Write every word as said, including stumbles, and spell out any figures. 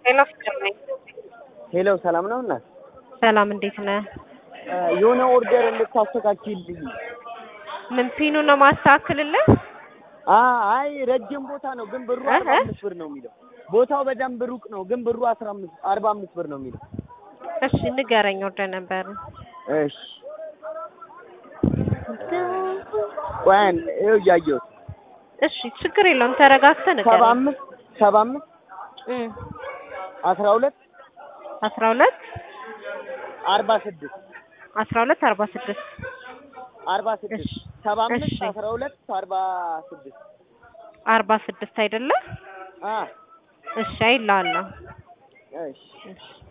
ሄሎ ፍቅር ነኝ። ሄሎ ሰላም ነው እናት? ሰላም እንዴት ነህ? የሆነ ኦርደር እንድታስተካክልልኝ። ምን ፒኑ ነው ማስተካከልልህ? አይ ረጅም ቦታ ነው ግን ብሩ አርባ አምስት ብር ነው የሚለው። ቦታው በደንብ ሩቅ ነው ግን ብሩ አስራ አምስት አርባ አምስት ብር ነው የሚለው። እሺ ንገረኝ ኦርደር ነበር። እሺ ወን ይኸው እያየሁት። እሺ ችግር የለውም ተረጋግተህ ንገረኝ። ሰባ አምስት ሰባ አምስት እም አስራ ሁለት አስራ ሁለት አርባ ስድስት አስራ ሁለት አርባ ስድስት አርባ ስድስት ሰባ አምስት አስራ ሁለት አርባ ስድስት አርባ ስድስት አይደለ? አ እሺ አይልሃለሁ። እሺ እሺ